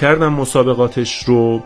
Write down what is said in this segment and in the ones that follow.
کردن مسابقاتش رو،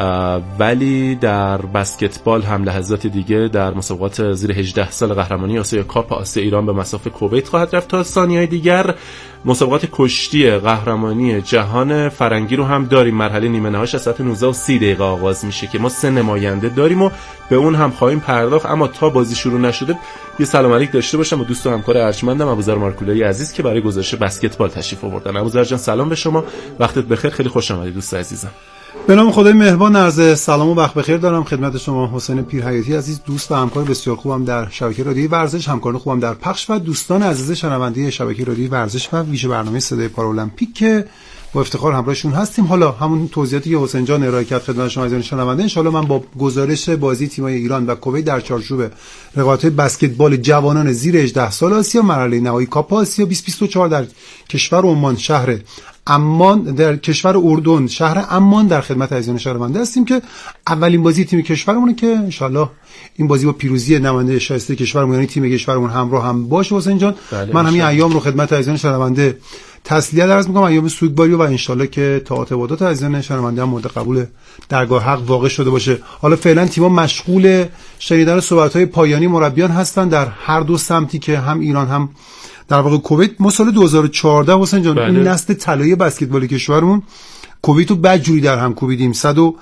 ولی در بسکتبال هم لحظات دیگه در مسابقات زیر 18 سال قهرمانی آسیا کاپ آسیا ایران به مصاف کویت خواهد رفت. تا ثانیه‌های دیگر مسابقات کشتی قهرمانی جهان فرنگی رو هم داریم. مرحله نیمه نهاییش از ساعت 19:30 آغاز میشه که ما 3 نماینده داریم و به اون هم خواهیم پرداخت. اما تا بازی شروع نشده یه سلام علیک داشته باشم با دوست و همکار ارجمندم ابوذر مارکولایی عزیز که برای گزارش بسکتبال تشریف آوردن. ابوذر جان سلام به شما، وقتت بخیر، خیلی خوش آمدید دوست عزیزم. به نام خدای مهربان عرض سلام و وقت بخیر دارم خدمت شما حسین پیرحیاتی عزیز، دوست و همکار بسیار خوبم در شبکه رادیویی ورزش، همکار خوبم در پخش و دوستان عزیز شنونده شبکه رادیویی ورزش و ویژه برنامه صدای پارالمپیک که با افتخار همراهشون هستیم. حالا همون توضیحاتی که حسین جان ارائه کرد خدمت شما عزیزان شنونده، ان شاءالله من با گزارش بازی تیم‌های ایران و کویت در چارچوب رقابت بسکتبال جوانان زیر 18 سال آسیا مرحله نهایی کاپ آسیا 2024 در کشور عمان شهر عمان در کشور اردن شهر عمان در خدمت عزیزان شنونده هستیم که اولین بازی تیم کشورمونه که ان شاءالله این بازی با پیروزی نماینده شایسته کشورمون یعنی تیم کشورمون همراه هم باشه. حسین جان من همین ایام رو خدمت عزیزان شنونده تسلیت عرض می‌کنم، ایام سوگواری و ان شاءالله که طاعات و عبادات عزیزان شنونده هم مورد قبول درگاه حق واقع شده باشه. حالا فعلا تیم‌ها مشغول شنیدن صحبت‌های پایانی مربیان هستن در هر دو سمتی که هم ایران هم در واقع کویت. ما سال 2014 حسین جان این نسل طلایی بسکتبال کشورمون کویت رو بدجوری در هم کوبیدیم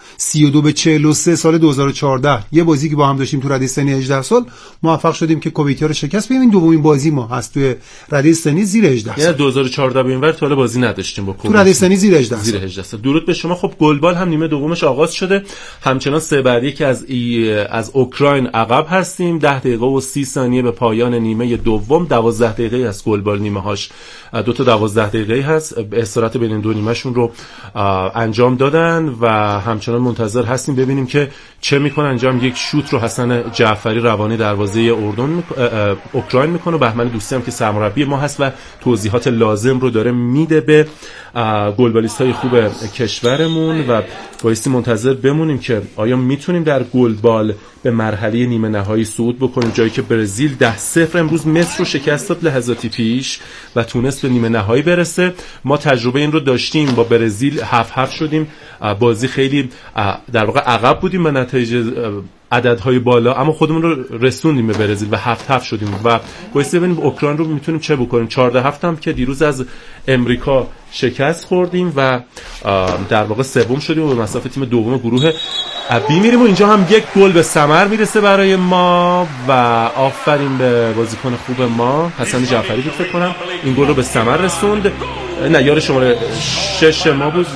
132-43 سال 2014. یه بازی که با هم داشتیم تو رده سنی 18 سال موفق شدیم که کویتی‌ها رو شکست بدیم. این دومین بازی ما هست توی رده سنی زیر 18 سال. یعنی 2014 به اینور تا بازی نداشتیم با کویت تو رده سنی زیر 18 سال. درود به شما. خب گلبال هم نیمه دومش آغاز شده، همچنان 3-1 که از اوکراین عقب هستیم. 10 دقیقه و 30 ثانیه به پایان نیمه دوم. 12 دقیقه از گلبال نیمه هاش 2 تا 12 دقیقه هست. استراحت بین دو نیمه‌شون رو انجام دادن و همچنان منتظر هستیم ببینیم که چه میکنه. انجام یک شوت رو حسن جعفری روانی دروازه اوکراین میکنه و بهمن دوستی هم که سرمربی ما هست و توضیحات لازم رو داره میده به گلبالیست‌های خوب کشورمون و بایستی منتظر بمونیم که آیا میتونیم در گلبال به مرحله نیمه نهایی صعود بکنیم، جایی که برزیل 10-0 امروز مصر رو شکست داد لحظاتی پیش و تونست به نیمه نهایی برسه. ما تجربه این رو داشتیم با برزیل 7-7 شدیم، بازی خیلی در واقع عقب بودیم به نتایج عددهای بالا اما خودمون رو رسوندیم به برزیل و 7-7 شدیم و باید ببینیم اوکراین رو میتونیم چه بکنیم. 14-7 هم که دیروز از امریکا شکست خوردیم و در واقع سوم شدیم و به مصاف تیم دوم گروه بی میریم و اینجا هم یک گل به ثمر میرسه برای ما و آفرین به بازیکن خوب ما حسن جعفری بود فکر کنم این گل رو به ثمر رسوند. نه یار شماره 6 ما بود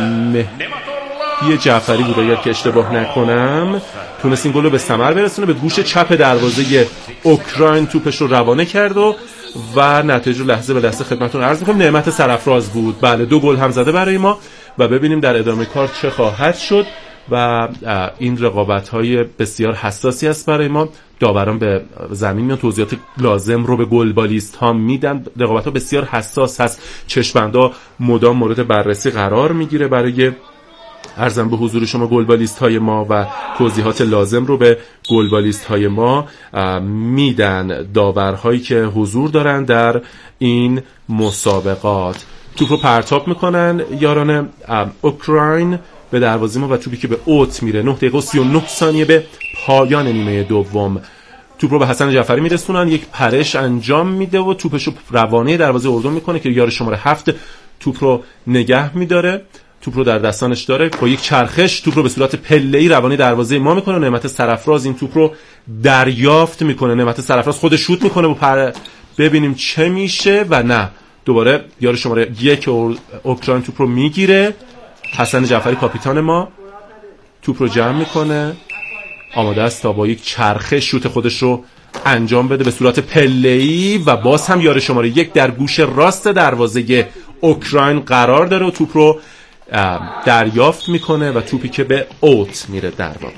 یه جعفری بود اگر که اشتباه نکنم، تونست این گل رو به ثمر برسونه. به گوش چپ دروازه اوکراین توپش رو روانه کرد و نتیجه رو لحظه به لحظه خدمتتون عرض می‌کنم. نعمت سرافراز بود. بله 2 گل هم زده برای ما و ببینیم در ادامه کار چه خواهد شد و این رقابت‌های بسیار حساسی است برای ما. داوران به زمین میان توضیحات لازم رو به گلبالیست‌ها میدن. رقابت‌ها بسیار حساس هست، چشم‌بندها مدام مورد بررسی قرار میگیره برای عرضم به حضور شما گلبالیست های ما و توضیحات لازم رو به گلبالیست های ما میدن داورهایی که حضور دارن در این مسابقات. توپ رو پرتاب میکنن یاران اوکراین به دروازه ما و توپی که به اوت میره. 9 دقیقه و 39 ثانیه به پایان نیمه دوم. توپ رو به حسن جعفری میرسونن، یک پرش انجام میده و توپش رو روانه دروازه اردن میکنه که یار شماره 7 توپ رو نگه میداره. توپ رو در دستانش داره، با یک چرخش توپ رو به صورت پله‌ای روانی دروازه ما میکنه. نعمت سرافراز این توپ رو دریافت میکنه. نعمت سرافراز خود شوت میکنه و ببینیم چه میشه و نه دوباره یار شماره 1 اوکراین توپ رو میگیره. حسن جعفری کاپیتان ما توپ رو جمع میکنه، آماده است تا با یک چرخش شوت خودش رو انجام بده به صورت پله‌ای و باز هم یار شماره 1 در گوش راست دروازه اوکراین قرار داره و توپ رو دریافت میکنه و توپی که به اوت میره در واقع.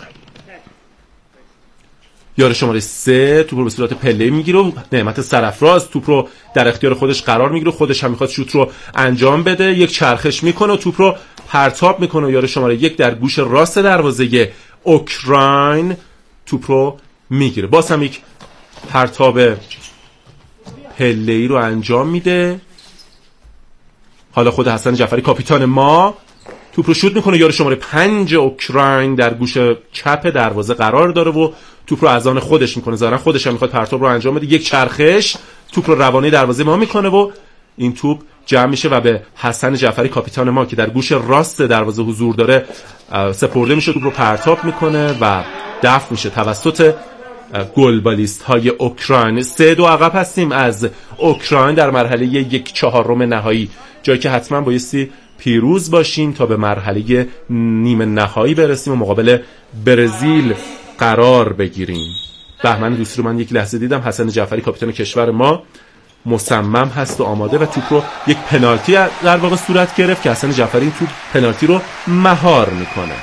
یار شماره 3 توپ رو به صورت پله میگیره و نعمت سرافراز توپ رو در اختیار خودش قرار میگیره، خودش هم میخواد شوت رو انجام بده، یک چرخش میکنه و توپ رو پرتاب میکنه و یار شماره 1 در گوش راست دروازه اوکراین توپ رو میگیره. باز هم یک پرتاب پله‌ای رو انجام میده. حالا خود حسن جعفری کاپیتان ما توپ رو شوت میکنه، یار شماره 5 اوکراین در گوش چپ دروازه قرار داره و توپ رو از آن خودش میکنه. ظاهرا خودش هم میخواد پرتاب رو انجام بده. یک چرخش توپ رو روانه دروازه ما میکنه و این توپ جمع میشه و به حسن جعفری کاپیتان ما که در گوش راست دروازه حضور داره سپرده میشه. توپ رو پرتاب میکنه و دفع میشه توسط گلبالیست های اوکراین. 3-2 عقب هستیم از اوکراین در مرحله 1/4 نهایی، جایی که حتما بایستی پیروز باشیم تا به مرحله نیمه نهایی برسیم و مقابل برزیل قرار بگیریم. بهمن دوستی رو من یک لحظه دیدم، حسن جعفری کاپیتان کشور ما مصمم هست و آماده و توپ رو یک پنالتی در واقع صورت گرفت که حسن جعفری این توپ پنالتی رو مهار میکنه.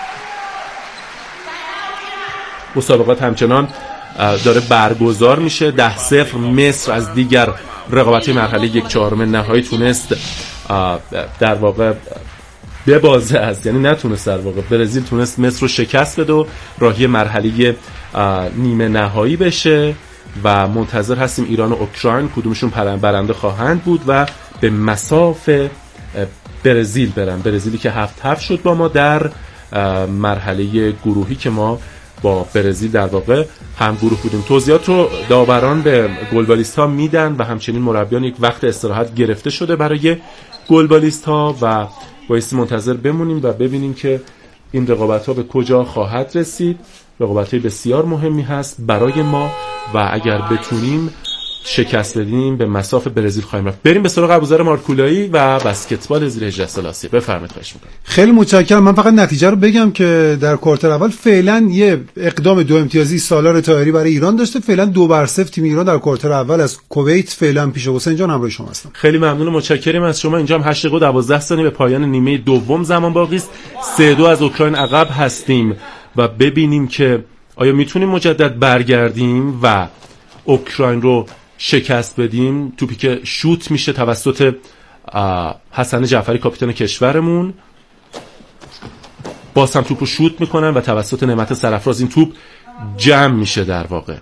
مسابقات همچنان داره برگزار میشه. 10-0 مصر از دیگر رقابتی مرحله 1/4 نهایی تونست در واقع ببازه است، یعنی نتونست، در واقع برزیل تونست مصر رو شکست بده و راهی مرحله نیمه نهایی بشه و منتظر هستیم ایران و اوکراین کدومشون برنده خواهند بود و به مساف برزیل برن. برزیلی که 7-7 شد با ما در مرحله گروهی که ما با برزیل در واقع هم گروه بودیم. توضیحات رو داوران به گلبالیست ها میدن و همچنین مربیان یک وقت استراحت گرفته شده برای گلبالیست ها و بایستی منتظر بمونیم و ببینیم که این رقابت ها به کجا خواهد رسید. رقابت های بسیار مهمی هست برای ما و اگر بتونیم شکست بدیم به مساف برزیل خواهیم رفت. بریم به سراغ ابوذر مارکولایی و بسکتبال زیر 18 سال آسیا. بفرمایید. خواهش می‌کنم. خیلی متشکرم. من فقط نتیجه رو بگم که در کوارتر اول فعلا یه اقدام 2 امتیازی سالار طاهری برای ایران داشته. فعلا 2-0 تیم ایران در کوارتر اول از کویت فعلا پیش. حسین جان همراه شما هستم. خیلی ممنون و متشکرم از شما. اینجا هم 8 دقیقه و 12 ثانیه به پایان نیمه دوم زمان باقی است. 3-2 از اوکراین عقب هستیم و ببینیم که آیا میتونیم مجدد برگردیم و اوکراین رو شکست بدیم. توپی که شوت میشه توسط حسن جعفری کاپیتان کشورمون، باز هم توپ رو شوت میکنن و توسط نعمت سرفراز این توپ جمع میشه. در واقع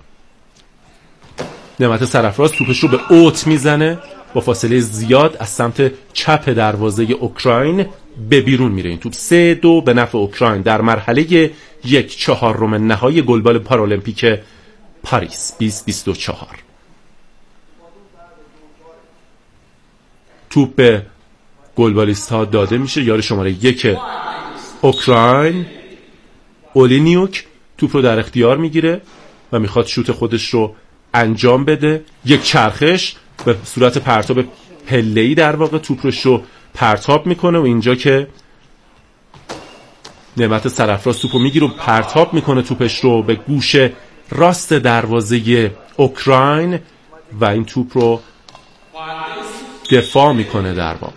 نعمت سرفراز توپش رو به اوت میزنه، با فاصله زیاد از سمت چپ دروازه اوکراین به بیرون میره. این توپ 3-2 به نفع اوکراین در مرحله 1/4 نهایی گلبال پارالمپیک پاریس 2024. توپ به گلبالیست ها داده میشه. یار شماره 1 اوکراین اولینیوک توپ رو در اختیار میگیره و میخواد شوت خودش رو انجام بده. یک چرخش به صورت پرتاب پله‌ای در واقع توپش رو پرتاب میکنه و اینجا که نعمت سرفراز توپ رو میگیره و پرتاب میکنه توپش رو به گوش راست دروازه اوکراین و این توپ رو دفاع میکنه. در واقع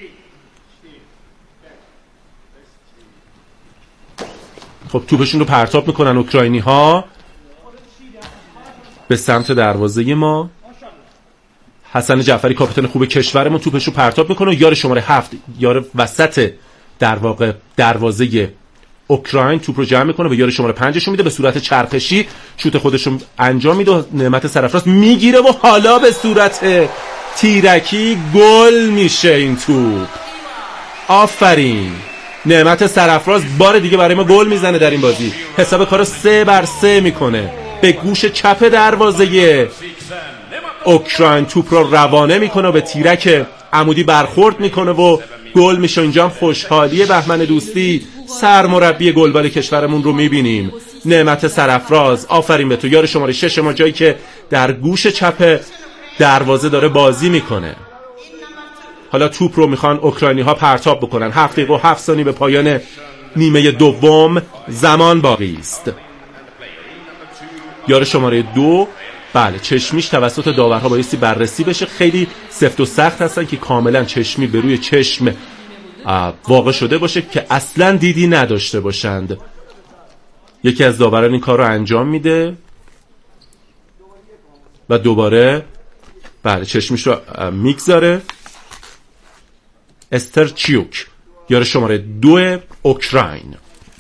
خب توپشون رو پرتاب میکنن اوکراینی ها به سمت دروازه ما. حسن جعفری کاپیتان خوب کشورمون توپش رو پرتاب میکنه. یار شماره 7 یار وسط در واقع دروازه اوکراین توپ رو جمع میکنه و یار شماره 5 میده به صورت چرخشی شوت خودش رو انجام میده و نعمت سرفراز میگیره و حالا به صورت تیرکی گل میشه این توپ. آفرین، نعمت سرفراز بار دیگه برای ما گل میزنه در این بازی. حساب کارو 3-3 میکنه. به گوش چپ دروازه اوکراین توپ رو روانه میکنه و به تیرک عمودی برخورد میکنه و گل میشه. اینجا هم خوشحالی بهمن دوستی سرمربی گلبال کشورمون رو میبینیم. نعمت سرفراز آفرین به تو، یار شماره 6 ما، جایی که در گوش چپ دروازه داره بازی میکنه. حالا توپ رو میخوان اوکراینی ها پرتاب بکنن. 7 دقیقه و 7 ثانیه به پایان نیمه دوم زمان باقی است. یار شماره 2 بله چشمیش توسط داورها بایستی بررسی بشه. خیلی سفت و سخت هستن که کاملا چشمی به روی چشم واقع شده باشه که اصلا دیدی نداشته باشند. یکی از داوران این کار رو انجام میده و دوباره بله چشمیش رو میگذاره. استرچیوک یار شماره 2 اوکراین.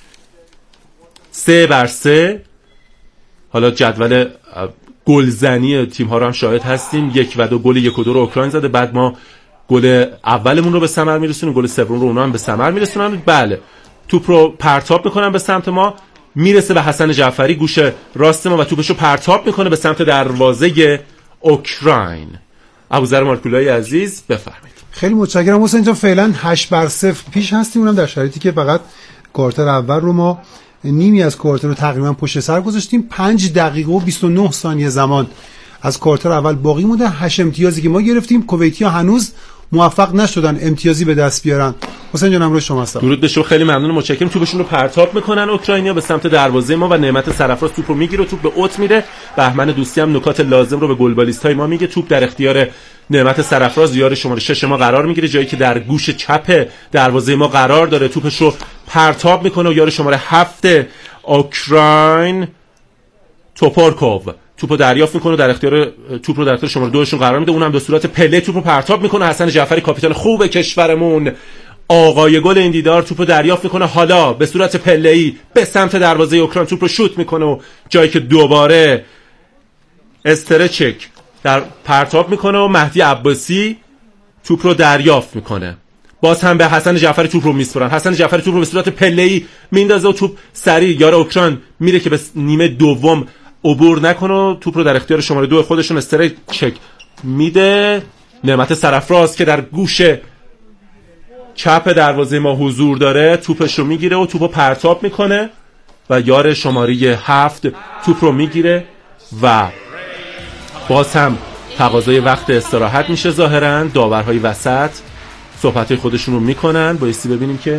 3-3. حالا جدول گلزنی تیم ها رو هم شاهد هستیم. 1 و 2 گل 1 و 2 رو اوکراین زده. بعد ما گل اولمون رو به ثمر میرسونیم، گل سوم رو اونا هم به ثمر میرسونن. بله توپ رو پرتاب میکنن به سمت ما، میرسه به حسن جعفری گوش راست ما و توپش رو پرتاب میکنه به سمت دروازه اوکراین. ابوذر مارکولای عزیز بفرمایید. خیلی متشکرم حسین جان. فعلا 8-0 پیش هستیم، اونم در شرایطی که فقط کوارتر اول رو ما نیمی از کوارتر رو تقریبا پشت سر گذاشتیم. 5 دقیقه و 29 ثانیه زمان از کوارتر اول باقی مونده. 8 امتیازی که ما گرفتیم، کویتی‌ها هنوز موفق نشدن امتیازی به دست بیارن. حسین جان امروز شما هستم. درود به شما، خیلی ممنون، متشکرم. توپشون رو پرتاب میکنن اوکراینیا به سمت دروازه ما و نعمت سرفراز توپ رو میگیره و توپ به اوت میره. بهمن دوستی هم نکات لازم رو به گلبالیستای ما میگه. توپ در اختیار نعمت سرفراز یار شماره 6 ما قرار میگیره، جایی که در گوش چپ دروازه ما قرار داره. توپش رو پرتاب میکنه و یار شماره 7 اوکراین توپورکوو توپو دریافت میکنه، در اختیار توپ رو در اختیار شماره 2 شون قرار میده. اونم به صورت پله توپو پرتاب میکنه. حسن جعفری کاپیتان خوب کشورمون، آقای گل این دیدار، توپو دریافت میکنه، حالا به صورت پله‌ای به سمت دروازه اوکراین توپ رو شوت میکنه و جایی که دوباره استرچک در پرتاب میکنه و مهدی عباسی توپ رو دریافت میکنه. باز هم به حسن جعفری توپ رو میسپرن. حسن جعفری توپ رو به صورت پله‌ای میندازه و توپ سریع یار اوکراین میره که به نیمه دوم عبور نکنه و توپ رو در اختیار شماره 2 خودشون استرچک میده. نعمت سرفراز که در گوش چپ دروازه ما حضور داره توپش رو میگیره و توپو پرتاب میکنه و یار شماره 7 توپ رو میگیره و باز هم تقاضای وقت استراحت میشه. ظاهرا داورهای وسط صحبتهای خودشون رو میکنن. بایستی ببینیم که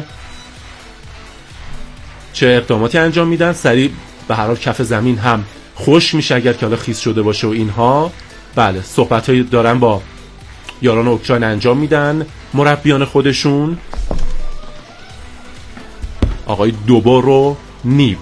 چه اقداماتی انجام میدن. سریع به هر حال کف زمین هم خوش میشه اگر که حالا خیس شده باشه و اینها. بله صحبتایی دارن با یاران اوکراین انجام میدن مربیان خودشون. آقای دوبورو نیو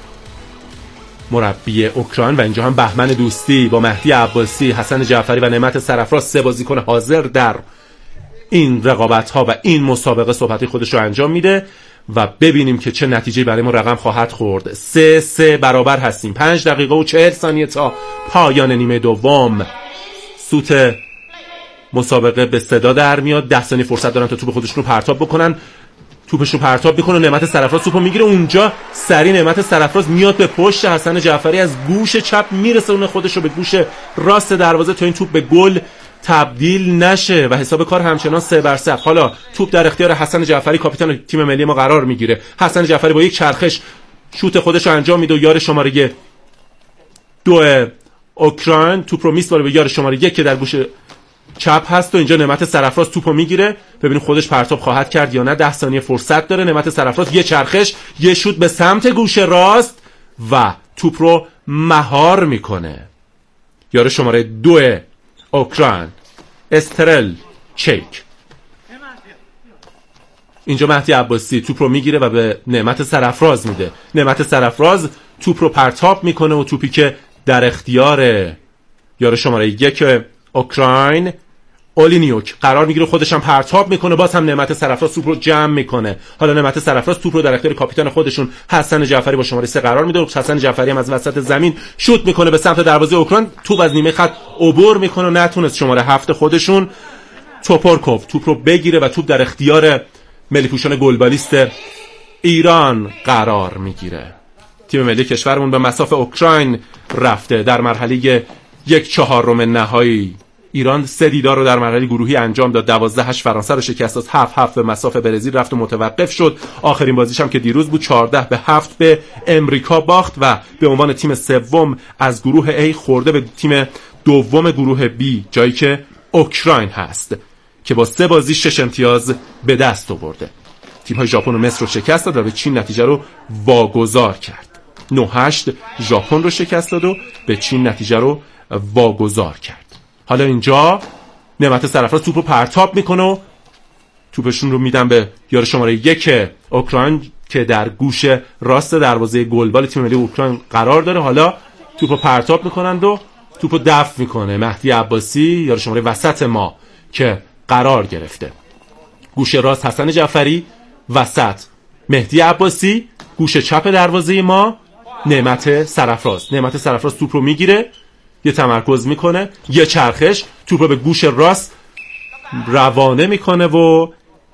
مربی اوکراین و اینجا هم بهمن دوستی با مهدی عباسی، حسن جعفری و نعمت سرفراز 3 بازیکن حاضر در این رقابت ها و این مسابقه صحبتی خودش رو انجام میده و ببینیم که چه نتیجه‌ای برای ما رقم خواهد خورد. 3-3 برابر هستیم. 5 دقیقه و 40 ثانیه تا پایان نیمه دوم. سوت مسابقه به صدا در میاد. 10 ثانیه فرصت دارن تا توپ خودشون رو پرتاب بکنن. توپشون پرتاب میکنه، نعمت سرفراز توپو میگیره. اونجا سری نعمت سرفراز میاد به پشت حسن جعفری، از گوش چپ میرسونه خودش رو به گوش راست دروازه تا این توپ به گل تبدیل نشه و حساب کار همچنان 3-0. حالا توپ در اختیار حسن جعفری کاپیتان تیم ملی ما قرار میگیره. حسن جعفری با یک چرخش شوت خودش رو انجام میده و یار شماره 2 اوکراین توپ رو میسپاره به یار شماره 1 که در گوش چپ هست و اینجا نعمت سرفراز توپو میگیره. ببینیم خودش پرتاب خواهد کرد یا نه. 10 ثانیه فرصت داره. نعمت سرفراز یه چرخش، یه شوت به سمت گوش راست و توپ رو مهار میکنه. یار شماره 2 اوکراین استرل چک. اینجا مهدی عباسی توپ رو میگیره و به نعمت سرفراز میده. نعمت سرفراز توپ رو پرتاب میکنه و توپی که در اختیار یار شماره 1 اوکراین اولینیوک قرار میگیره خودش هم پرتاب میکنه. باز هم نعمت سرفراز توپ رو جمع میکنه. حالا نعمت سرفراز توپ رو در اختیار کاپیتان خودشون حسن جعفری با شماره 3 قرار میده. حسن جعفری هم از وسط زمین شوت میکنه به سمت دروازه اوکراین. توپ از نیمه خط عبور میکنه و نتونست شماره 7 خودشون توپورکوو توپ رو بگیره و توپ در اختیار ملی پوشان گلبالیست ایران قرار میگیره. تیم ملی کشورمون به مصاف اوکراین رفته. در مرحله 1/4 نهایی ایران 3 دیدار رو در مرحله گروهی انجام داد. 12-8 فرانسه رو شکست داد. 7-7 به مصاف برزیل رفت و متوقف شد. آخرین بازیش هم که دیروز بود 14-7 به امریکا باخت و به عنوان تیم سوم از گروه A خورده به تیم دوم گروه B، جایی که اوکراین هست که با 3 بازی 6 امتیاز به دست آورده. تیم‌های ژاپن و مصر رو شکست داد و به چین نتیجه رو واگذار کرد. 9-8 ژاپن رو شکست داد و به چین نتیجه رو واگذار کرد. حالا اینجا نعمت سرفراز توپ رو پرتاب میکنه و توپشون رو میدن به یار شماره 1 اوکراین که در گوش راست دروازه گلبال تیم ملی اوکراین قرار داره. حالا توپ رو پرتاب میکنند و توپ رو دفع میکنه مهدی عباسی یار شماره وسط ما که قرار گرفته. گوش راست حسن جعفری، وسط مهدی عباسی، گوش چپ دروازه ما نعمت سرفراز. نعمت سرفراز توپ رو میگیره، یه تمرکز میکنه، یه چرخش، توپ رو به گوش راست روانه میکنه و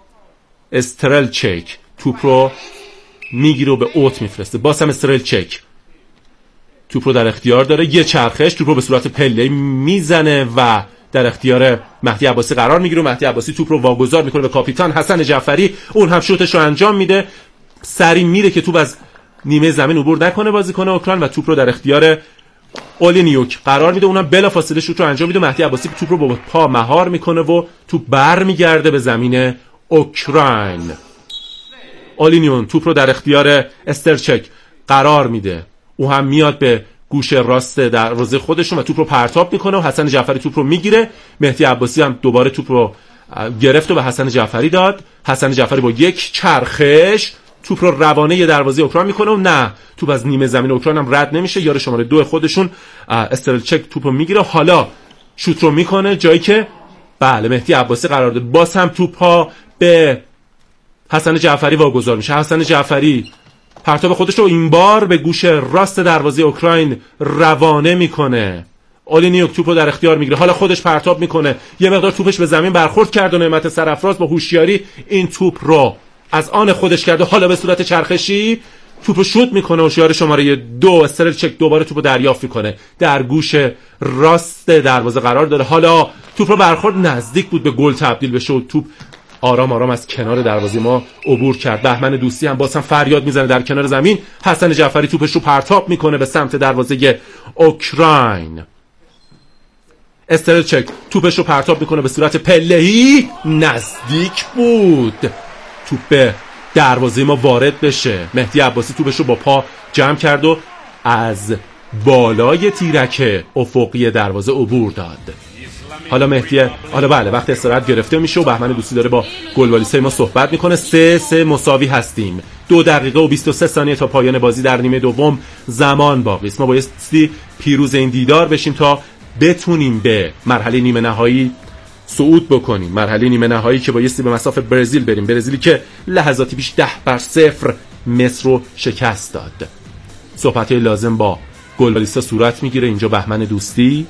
استرلچک توپ رو میگیره و به اوت میفرسته. باز هم استرلچک توپ رو در اختیار داره، یه چرخش توپ رو به صورت پله میزنه و در اختیار مهدی عباسی قرار میگیره. مهدی عباسی توپ رو واگذار میکنه به کاپیتان حسن جعفری، اون هم شوتش رو انجام میده، سری میره که توپ از نیمه زمین عبور نکنه بازیکن اوکراین و توپ رو در اختیار اولینیوک قرار میده، اونم بلافاصله شوت رو انجام میده. مهدی عباسی توپ رو با پا مهار میکنه و توپ برمیگرده به زمین اوکراین. اولینیون توپ رو در اختیار استرچک قرار میده، او هم میاد به گوش راست دروازه خودشون و توپ رو پرتاب میکنه و حسن جعفری توپ رو میگیره. مهدی عباسی هم دوباره توپ رو گرفت و به حسن جعفری داد. حسن جعفری با یک چرخش توپ رو روانه دروازه اوکراین میکنه و نه، توپ از نیمه زمین اوکراین هم رد نمیشه. یار شماره 2 خودشون استرلچک توپ رو میگیره، حالا شوت رو میکنه جایی که بله مهدی عباسی قرار داد. باز هم توپ ها به حسن جعفری واگذار میشه. حسن جعفری پرتاب خودش رو این بار به گوش راست دروازه اوکراین روانه میکنه. اولینیوک توپ رو در اختیار میگیره، حالا خودش پرتاب میکنه، یه مقدار توپش به زمین برخورد کرد و نعمت سرافراز با هوشیاری این توپ رو از آن خودش کرده، حالا به صورت چرخشی توپ رو شوت میکنه و یار شماره 2 استرلچک دوباره توپ رو دریافت میکنه، در گوش راست دروازه قرار داره. حالا توپ رو برخورد نزدیک بود به گل تبدیل بشه و توپ آرام آرام از کنار دروازه ما عبور کرد. بهمن دوستی هم باز هم فریاد میزنه در کنار زمین. حسن جعفری توپش رو پرتاب میکنه به سمت دروازه اوکراین. استرلچک توپش رو پرتاب میکنه به صورت پله‌ای، نزدیک بود توپ به دروازه ما وارد بشه. مهدی عباسی توپش رو با پا جمع کرد و از بالای تیرک افقی دروازه عبور داد. حالا بله وقت استراحت گرفته میشه و بهمن دوستی داره با گلوالیسای ما صحبت میکنه. 3-3 مساوی هستیم. 2 دقیقه و 23 ثانیه تا پایان بازی در نیمه دوم زمان باقی است. ما بایستی پیروز این دیدار بشیم تا بتونیم به مرحله نیمه نهایی صعود بکنیم. مرحله نیمه نهایی که بایستی به مصاف برزیل بریم، برزیلی که لحظاتی پیش 10-0 مصر رو شکست داد. صحبت‌های لازم با گلوالیستا صورت میگیره. اینجا بهمن دوستی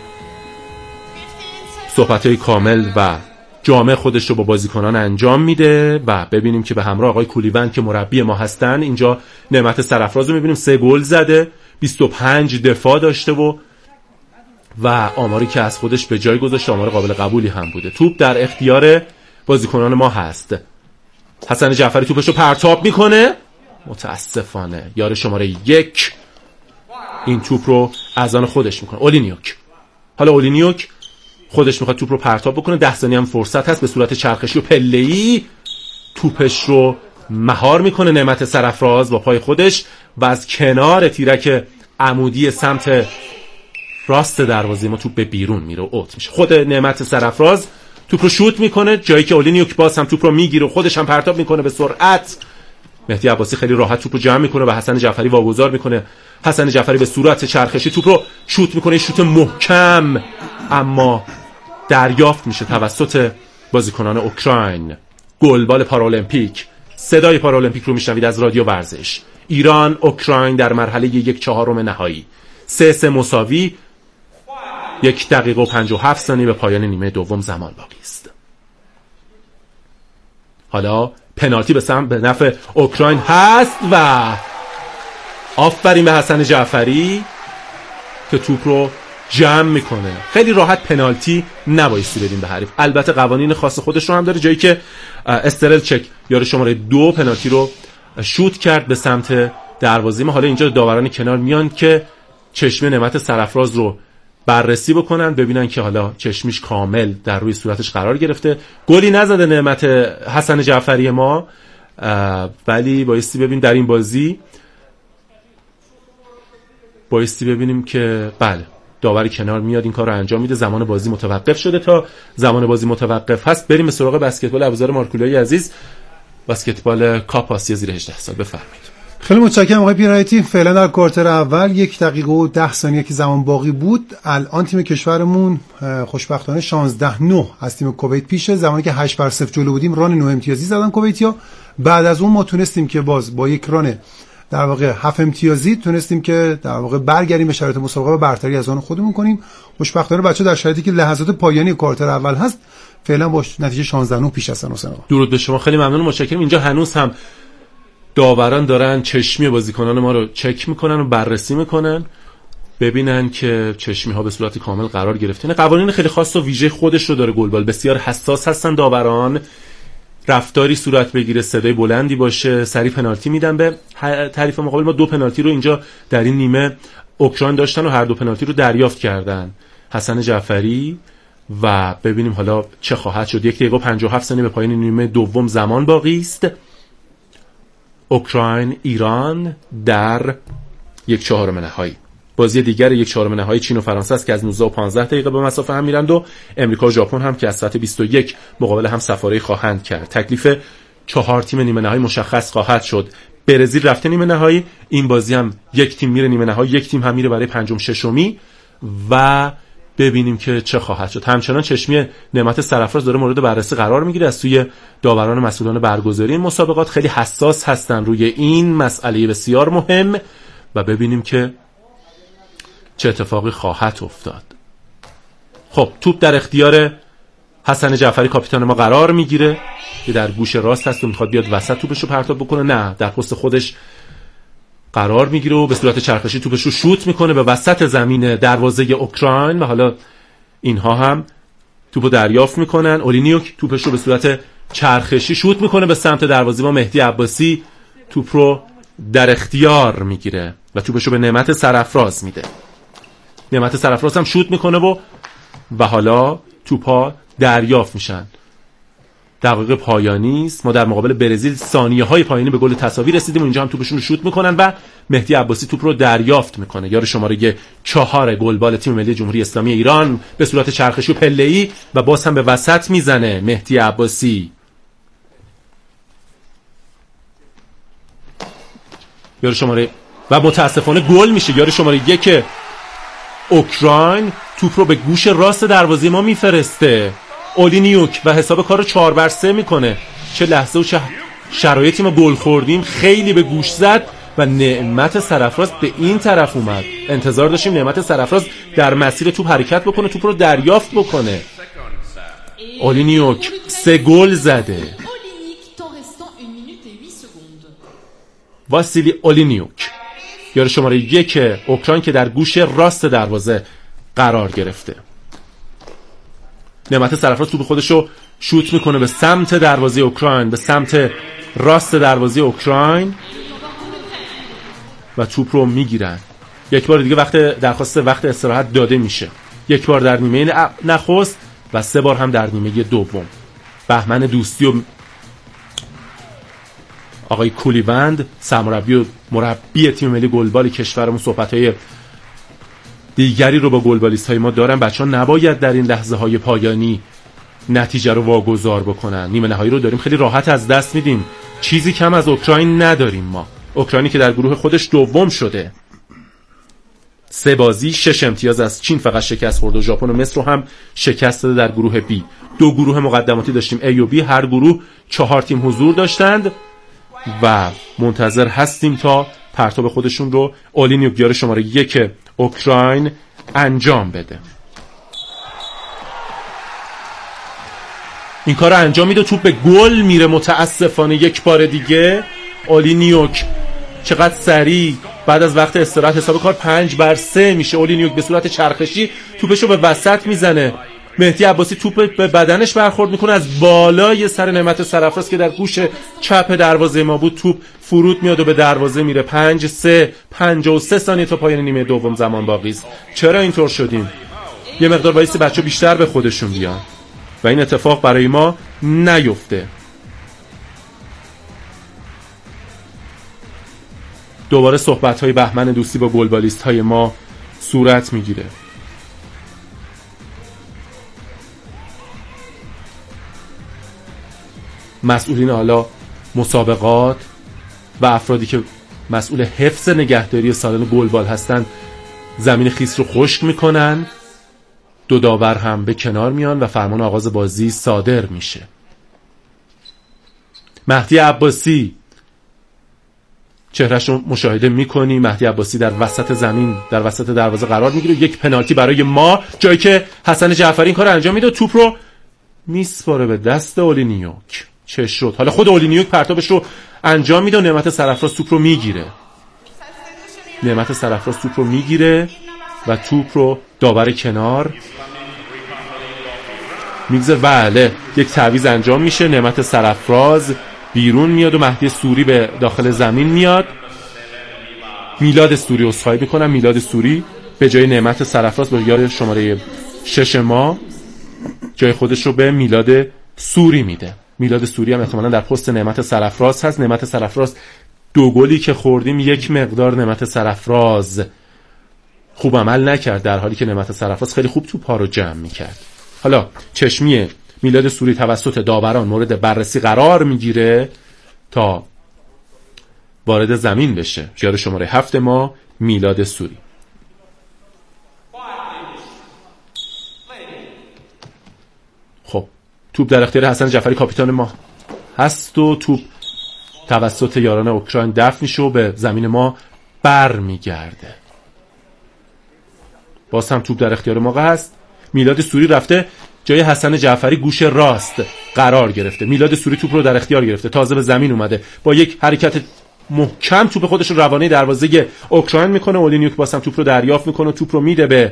صحبت‌های کامل و جامع خودش رو با بازیکنان انجام میده و ببینیم که به همراه آقای کولیوند که مربی ما هستن، اینجا نعمت سرافراز رو میبینیم 3 گل زده، 25 دفاع داشته و آماری که از خودش به جای گذاشته آمار قابل قبولی هم بوده. توپ در اختیار بازیکنان ما هست. حسن جعفری توپش رو پرتاب میکنه، متاسفانه یار شماره 1 این توپ رو از آن خودش میکنه. اولینیوک، حالا اولینیوک خودش میخواد توپ رو پرتاب بکنه، 10 ثانیه هم فرصت هست، به صورت چرخشی و پله‌ای توپش رو مهار میکنه نعمت سرافراز با پای خودش و از کنار تیرک عمودی سمت راست دروازه ما توپ به بیرون میره و اوت میشه. خود نعمت سرافراز توپ رو شوت میکنه جایی که اولینیوک باز هم توپ رو میگیره و خودش هم پرتاب میکنه به سرعت. مهدی عباسی خیلی راحت توپ رو جمع میکنه و حسن جعفری واگذار میکنه. حسن جعفری به صورت چرخشی توپ رو شوت میکنه، شوت محکم اما دریافت میشه توسط بازیکنان اوکراین. گلبال پارالمپیک. صدای پارالمپیک رو میشنوید از رادیو ورزش. ایران اوکراین در مرحله 1/4 نهایی. 3-3 مساوی. 1 دقیقه و 57 ثانیه به پایان نیمه دوم زمان باقی است. حالا پنالتی به نفع اوکراین هست و آفرین به حسن جعفری که توپ رو جمع میکنه. خیلی راحت پنالتی نبایستی بدیم به حریف. البته قوانین خاص خودش رو هم داره، جایی که استرلچک یار شماره 2 پنالتی رو شوت کرد به سمت دروازه ما. حالا اینجا داوران کنار میان که چشم نعمت سرافراز رو بررسی بکنن، ببینن که حالا چشمیش کامل در روی صورتش قرار گرفته. گلی نزده نعمت حسن جعفری ما، ولی بایستی ببینیم در این بازی ببینیم که بله داوری کنار میاد این کار رو انجام میده. زمان بازی متوقف شده. تا زمان بازی متوقف هست بریم به سراغ بسکتبال ابوذر مارکولایی عزیز، بسکتبال کاپ آسیا زیر 18 سال. بفرمایید. خیلی متشکرم آقای پیرایتی. فعلا در کوارتر اول 1 دقیقه و 10 ثانیه که زمان باقی بود، الان تیم کشورمون خوشبختانه 16-9 از تیم کویت پیشه. زمانی که 8-0 جلو بودیم ران 9 امتیازی زدن کویتیا. بعد از اون ما تونستیم که باز با یک ران در واقع 7 امتیازی تونستیم که در واقع برگردیم به شرایط مسابقه و برتری از آن خودمون کنیم. خوشبختانه بچه‌ها در شرایطی که لحظات پایانی کوارتر اول هست فعلا با نتیجه 16-9 پیش هستن. حسین آقا درود به شما، خیلی ممنون، متشکرم. اینجا هنوز هم داوران دارن چشمی بازیکنان ما رو چک میکنن و بررسی میکنن ببینن که چشمی ها به صورت کامل قرار گرفته. این قوانین خیلی خاص و ویژه خودش رو داره گلبال، بسیار حساس هستن داوران، رفتاری صورت بگیره، صدای بلندی باشه، سری پنالتی میدن به طرف مقابل. ما 2 پنالتی رو اینجا در این نیمه اوکراین داشتن و هر 2 پنالتی رو دریافت کردن حسن جعفری و ببینیم حالا چه خواهد شد. 1 دقیقه و 57 ثانیه به پایان نیمه دوم زمان باقی است. اوکراین ایران در 1/4 نهایی. بازی دیگر 1/4 نهایی چین و فرانسه است که از 19 و 15 دقیقه به مسافه هم میرند و امریکا و ژاپن هم که از ساعت 21 مقابل هم سفاری خواهند کرد. تکلیف 4 تیم نیمه نهایی مشخص خواهد شد. برزیل رفته نیمه نهایی، این بازی هم 1 تیم میره نیمه نهایی، 1 تیم هم میره برای 5م 6می و ببینیم که چه خواهد شد. همچنان چشمی نعمت سرافراز داره مورد بررسی قرار میگیره از سوی داوران مسئولان برگزاری این مسابقات. خیلی حساس هستن روی این مسئله بسیار مهم و ببینیم که چه اتفاقی خواهد افتاد. خب توپ در اختیار حسن جعفری کاپیتان ما قرار میگیره که در گوش راست هست و میخواد بیاد وسط توپشو پرتاب بکنه، نه در پست خودش قرار میگیره و به صورت چرخشی توپشو شوت میکنه به وسط زمین دروازه اوکراین و حالا اینها هم توپو دریافت میکنن. اولینیوک توپشو به صورت چرخشی شوت میکنه به سمت دروازه ما. مهدی عباسی توپ رو در اختیار میگیره و توپشو به نعمت سرافراز میده. نعمت سرافراز هم شوت میکنه و حالا توپا دریافت میشن. دقیقه پایانی است. ما در مقابل برزیل ثانیه‌های پایانی به گل تساوی رسیدیم. اینجا هم توپشون رو شوت میکنن و مهدی عباسی توپ رو دریافت میکنه. یار شماره 4 گلبال تیم ملی جمهوری اسلامی ایران به صورت چرخشی و پله‌ای و باز هم به وسط میزنه مهدی عباسی. یار شماره و متاسفانه گل میشه. یار شماره 1 اوکراین توپ رو به گوش راست دروازه ما میفرسته. اولینیوک و حساب کار رو 4-3 میکنه. چه لحظه و چه شرایطی ما گل خوردیم. خیلی به گوش زد و نعمت سرافراز به این طرف اومد. انتظار داشتیم نعمت سرافراز در مسیر توپ حرکت بکنه، توپ رو دریافت بکنه. اولینیوک 3 گل زده. واسیلی اولینیوک یار شماره 1 اوکراین که در گوش راست دروازه قرار گرفته. نعمت سرافراز توپ خودش رو شوت میکنه به سمت دروازه اوکراین، به سمت راست دروازه اوکراین و توپ رو میگیرن. یک بار دیگه درخواست وقت استراحت داده میشه. 1 بار در نیمه نخست و 3 بار هم در نیمه دوم. بهمن دوستی و آقای کولیوند سرمربی و مربی تیم ملی گلبال کشورمون صحبت‌های دیگری رو با گلبالیست‌های ما دارن. بچه‌ها نباید در این لحظه‌های پایانی نتیجه رو واگذار بکنن. نیمه نهایی رو داریم خیلی راحت از دست میدیم. چیزی کم از اوکراین نداریم ما. اوکراینی که در گروه خودش دوم شده. 3 بازی 6 امتیاز از چین فقط شکست خورد و ژاپن و مصر رو هم شکست داده در گروه B. 2 گروه مقدماتی داشتیم A و B، هر گروه 4 تیم حضور داشتند و منتظر هستیم تا پرتاب خودشون رو اولینیوک یار شماره 1 اوکراین انجام بده. این کار رو انجام میده، توپ به گل میره. متاسفانه 1 بار دیگه اولینیوک چقدر سریع بعد از وقت استراحت حساب کار 5-3 میشه. اولینیوک به صورت چرخشی توپشو به وسط میزنه. مهدی عباسی توپ به بدنش برخورد میکنه از بالای سر نعمت سرافراز که در گوش چپ دروازه ما بود. توپ فرود میاد و به دروازه میره. 53 ثانیه تا پایان نیمه دوم زمان باقی است. چرا اینطور شدیم؟ یه مقدار باعث بچه‌ها بیشتر به خودشون بیان و این اتفاق برای ما نیفته. دوباره صحبت‌های بهمن دوستی با گلبالیست‌های ما صورت میگیره. مسئولین حالا مسابقات و افرادی که مسئول حفظ نگهداری سالن گلبال هستن زمین خیس رو خشک میکنن. 2 داور هم به کنار میان و فرمان آغاز بازی صادر میشه. مهدی عباسی چهرهش رو مشاهده میکنی. مهدی عباسی در وسط زمین در وسط دروازه قرار میگیره. 1 پنالتی برای ما، جایی که حسن جعفری این کار انجام میده. توپ رو میسپاره به دست اولینیوک. چه شد؟ حالا خود اولینیوک پرتابش رو انجام میده و نعمت سرفراز توپ رو میگیره. نعمت سرفراز توپ رو میگیره و توپ رو داور کنار میگذاره. بله، یک تعویض انجام میشه. نعمت سرفراز بیرون میاد و مهدی سوری به داخل زمین میاد. میلاد سوری عذرخواهی میکنم، میلاد سوری به جای نعمت سرفراز با یار شماره 6 ما جای خودش رو به میلاد سوری میده. میلاد سوری هم احتمالاً در پست نعمت سرفراز هست. نعمت سرفراز 2 گلی که خوردیم یک مقدار نعمت سرفراز خوب عمل نکرد، در حالی که نعمت سرفراز خیلی خوب توپ‌ها رو جمع میکرد. حالا چشمی میلاد سوری توسط داوران مورد بررسی قرار میگیره تا وارد زمین بشه. یار شماره 7 ما میلاد سوری. خب توپ در اختیار حسن جعفری کاپیتان ما هست و توپ توسط یاران اوکراین دفع میشه و به زمین ما بر میگرده. باز هم توپ در اختیار ما هست. میلاد سوری رفته جای حسن جعفری گوش راست قرار گرفته. میلاد سوری توپ رو در اختیار گرفته، تازه به زمین اومده، با یک حرکت محکم توپ خودش رو روانه دروازه اوکراین میکنه. اولینیوک باز هم توپ رو دریافت میکنه و توپ رو میده به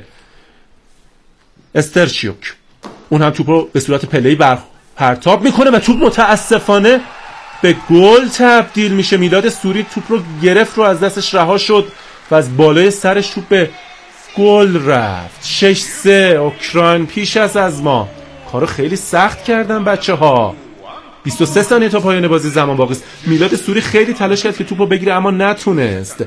استرچیوک. اون هم توپ رو به صورت پله‌ای پرتاب میکنه و توپ متاسفانه به گل تبدیل میشه. میلاد سوری توپ رو گرفت، رو از دستش رها شد و از بالای سرش توپ به گل رفت. 6-3 اوکراین پیش از ما. کارو خیلی سخت کردن بچه‌ها. 23 ثانیه تا پایان بازی زمان باقی است. میلاد سوری خیلی تلاش کرد که توپو بگیره اما نتونست.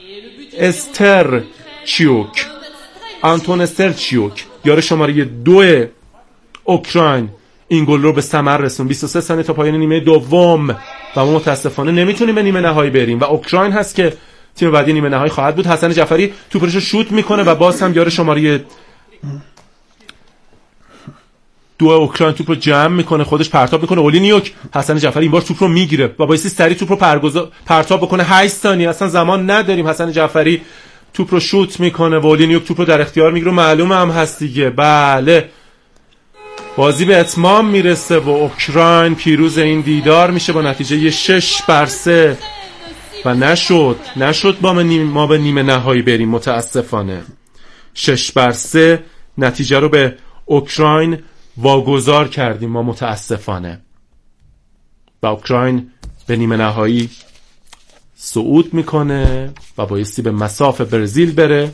استرچیوک، آنتون استرچیوک، یار شماره 2 اوکراین این گل رو به ثمر رسون. 23 ثانیه تا پایان نیمه دوم و ما متاسفانه نمیتونیم به نیمه نهایی بریم و اوکراین هست که تیم بعدی نیمه نهایی خواهد بود. حسن جعفری توپش رو شوت میکنه و باز هم یار شماره 2 اوکراین توپ رو جمع میکنه، خودش پرتاب میکنه. اولینیوک، حسن جعفری این بار توپ رو میگیره و بایستی سریع توپ رو پرتاب بکنه. 8 ثانیه اصلا زمان نداریم. حسن جعفری توپ رو شوت میکنه و اولینیوک توپ رو در اختیار میگیره. معلومه هم هست دیگه. بله، بازی به اتمام میرسه و اوکراین پیروز این دیدار میشه با نتیجه 6-3 و نشد ما به نیمه نهایی بریم متاسفانه. 6-3 نتیجه رو به اوکراین واگذار کردیم ما متاسفانه و اوکراین به نیمه نهایی صعود میکنه و بایستی به مساف برزیل بره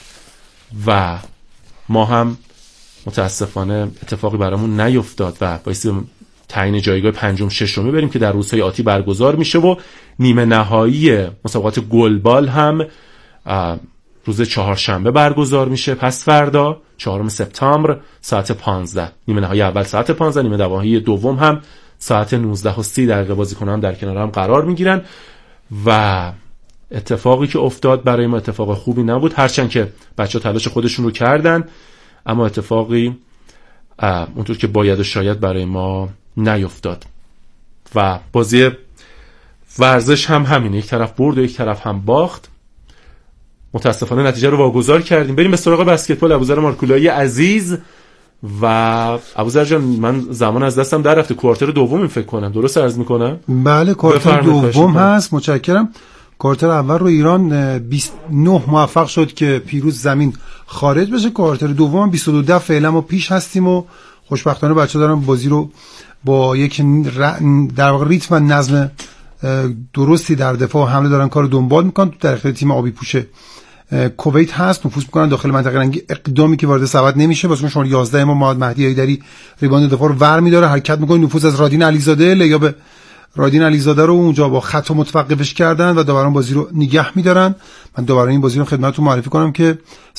و ما هم متاسفانه اتفاقی برامون نیفتاد و بایستی به تعیین جایگاه 5م 6م بریم که در روزهای آتی برگزار میشه و نیمه نهایی مسابقات گلبال هم روز 4 برگزار میشه، پس فردا 4 سپتامبر ساعت 15. نیمه نهایی اول ساعت 15، نیمه نهایی دوم هم ساعت 19:30 بازیکنان در کنار هم قرار میگیرن و اتفاقی که افتاد برای ما اتفاق خوبی نبود، هرچند که بچه‌ها تلاش خودشون رو کردن اما اتفاقی اونطور که باید و شاید برای ما نیفتاد و بازی ورزش هم همینه، یک طرف برد و یک طرف هم باخت. متاسفانه نتیجه رو واگذار کردیم. بریم به سراغ بسکتبال. ابوذر مارکولایی عزیز و ابوذر جان، من زمان از دستم در رفته. کوارتر دوم فکر کنم، درست عرض میکنم؟ بله کوارتر دوم هست. متشکرم. کوارتر اول رو ایران 29 موفق شد که پیروز زمین خارج بشه. کوارتر دوم 22 فعلا ما پیش هستیم و خوشبختانه بچه‌ها دارن بازی رو با یک در واقع ریتم و نظم درستی در دفاع و حمله دارن کارو دنبال میکنن. در اختیار تیم آبی پوش کویت هست، نفوذ میکنن داخل منطقه رنگی. اقدامی که وارد سبد نمیشه. واسه شما 11 ما محمد مهدی ایدری ریباند دفاع رو ور میداره، حرکت میکنه، نفوذ از رادین علیزاده. لیاب رادین علیزاده رو اونجا با خط متوقفش کردن و داوران بازی رو نگه میدارن. من دوباره این بازی رو خدمتتون معرفی کنم که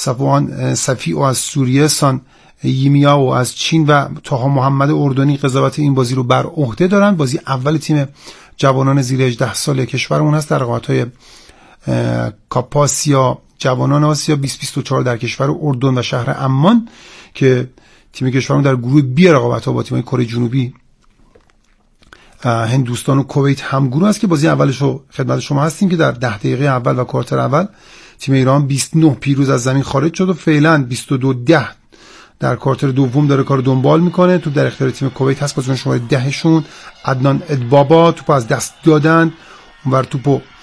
صفی از سوریه، سان ییمیا و از چین و طاها محمد اردنی قضاوت این بازی رو بر عهده دارن. بازی اول تیم جوانان زیر 18 ساله کشورمون هست در رقابت‌های کاپ آسیا جوانان آسیا 2024 در کشور اردن و شهر عمان که تیم کشورمون در گروه بی رقابت‌ها با تیم‌های کره جنوبی، هندوستان و کویت هم گروه است که بازی اولش رو خدمت شما هستیم که در 10 دقیقه اول و کوارتر اول تیم ایران 29 پیروز از زمین خارج شد و فعلا 22-10 در کوارتر دوم داره کارو دنبال میکنه. توپ در اختیار تیم کویت هست، بازیکن شماره 10 شون عدنان ادبابا توپ از دست دادن، اونور توپو